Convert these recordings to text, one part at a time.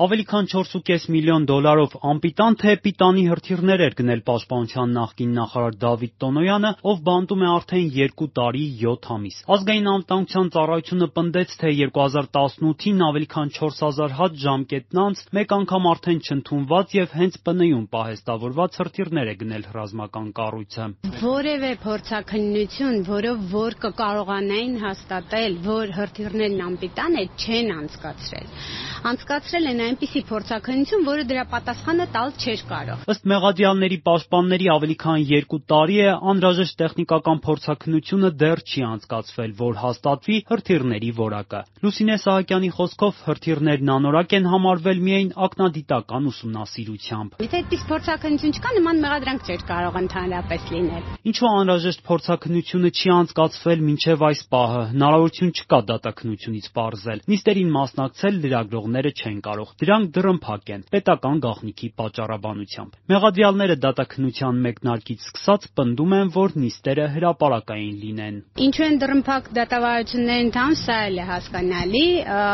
Ավելի քան 4.5 միլիոն դոլարով անպիտան թե պիտանի հրթիռներ էր գնել Պաշտպանության նախկին նախարար Դավիթ Տոնոյանը, ով բանտում է արդեն 2 տարի 7 ամիս։ Ազգային անվտանգության ծառայությունը պնդեց, թե 2018-ին ավելի քան 4000 հատ ժամկետն անց մեկ անգամ արդեն չընդունված եւ հենց ՊՆ-ում պահեստավորված հրթիռներ է գնել ռազմական կառույցը։ Որևէ փորձաքննություն, որով որ կկարողանային հաստատել, որ հրթիռներն անպիտան է, չեն անցկացրել։ Անցկացրել են այնպիսի փորձաքննություն, որը դրա պատասխանը տալ չէր կարող։ Ըստ մեղադրյալների պաշտպանների ավելի քան 2 տարի է անհրաժեշտ տեխնիկական փորձաքննությունը դեռ չի անցկացվել, որ հաստատվի հրթիռների որակը։ Լուսինե Սահակյանի խոսքով հրթիռներն անորակ են համարվել միայն ակնադիտական ուսումնասիրությամբ։ Եթե այդպես փորձաքննություն չկա, նման մեղադրանք չէր կարող ընդհանրապես լինել։ Ինչու անհրաժեշտ փորձաքննությունը չի անցկացվել մինչև այս պահը, հնարավորություն չկա դատաքննությունից պարզել։ Նիստերին մասնակցել լրագրողները չեն կարող։ Դրանք դռնփակ են, պետական գաղտնիքի պատճառաբանությամբ։ Մեղադրյալները դատաքննության մեկնարկից սկսած պնդում են, որ նիստերը հրապարակային լինեն։ Ինչու են դռնփակ դատավարությունները ընթանում, սա էլ է հասկանալի։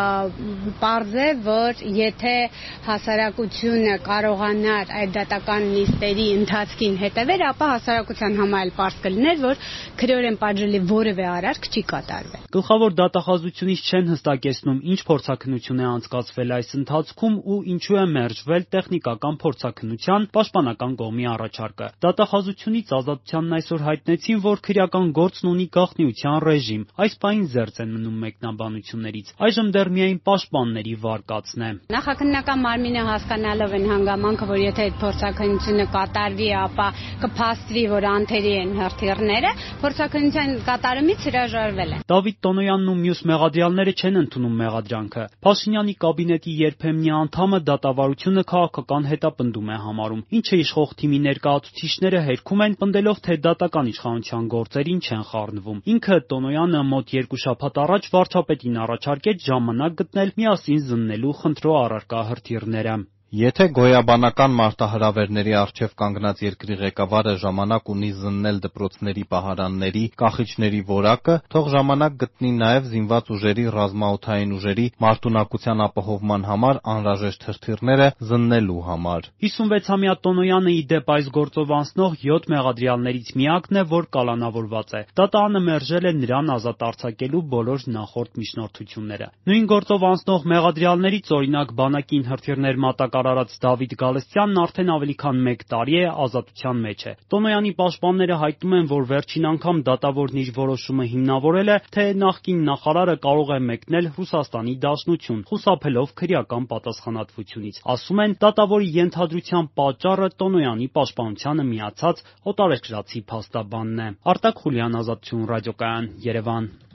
Պարզ է, որ եթե հասարակությունը կարողանար այդ դատական նիստերի ընթացքին հետևել, ապա հասարակության համար էլ պարզ կլիներ, որ քրեորեն պատժելի որևէ արարք չի կատարվել։ Գլխավոր դատախազությունից չեն հստակեցնում, ինչ փորձաքննություն է անցկացվել այս ընթացքում ու ինչու է մերժվել տեխնիկական փորձաքննության պաշտպանական կողմի առաջարկը։ Դատախազությունից Ազատությանն այսօր հայտնեցին, որ քրեական գործն ունի գաղտնիության ռեժիմ։ Այս պահին զերծ են մնում մեկնաբանություններից։ Այժմ դեռ միայն պաշտպանների վարկածն է։ Նախաքննական մարմինը հասկանալով են հանգամանքը, որ եթե այդ փորձաքննությունը կատարվի, ապա կփաստվի, որ անթերի են հրթիռները, փորձաքննության կատարումից հրաժարվել են։ Դավիթ Տոնոյանն ու մյուս մեղադրյալները չեն ընդունում մեղադրանքը։ Փաշինյանի կաբինետի երբեմնի անդամը դատավարությունը քաղաքական հետապնդում է համարում, ինչը իշխող թիմի ներկայացուցիչները հերքում են, պնդելով, թե դատական իշխանության գործերին չեն խառնվում։ Ինքը Տոնոյանը մոտ 2 շաբաթ առաջ վարչապետին առաջարկեց ժամանակ գտնել միասին զննելու խնդրո առարկա հրթիռները։ Եթե գոյաբանական մարտահրավերների առջև կանգնած երկրի ղեկավարը ժամանակ ունի զննել դպրոցների պահարանների, կախիչների որակը, թող ժամանակ գտնի նաև զինված ուժերի ռազմաօդային ուժերի մարտունակության ապահովման համար անհրաժեշտ հրթիռները զննելու համար։ 56-ամյա Տոնոյանը ի դեպ այս գործով անցնող 7 մեղադրյալներից միակն է, որ կալանավորված է։ Դատարանը մերժել է նրան ազատ արձակելու բոլոր նախորդ միջնորդությունները։ Նույն գործով անցնող մեղադրյալներից օրինակ բանակին հրթիռներ մատակարարած Դավիթ Գալստյանն արդեն ավելի քան 1 տարի է ազատության մեջ է։ Տոնոյանի պաշտպանները հայտնում են, որ վերջին անգամ դատավորն իր որոշումը հիմնավորել է, թե նախկին նախարարը կարող է մեկնել Ռուսաստանի Դաշնություն, խուսափելով քրեական պատասխանատվությունից։ Ասում են, դատավորի ենթադրության պատճառը Տոնոյանի պաշտպանությանը միացած օտարերկրացի փաստաբանն է։ Արտակ Խուլյան, Ազատություն ռադիոկայան, Երևան։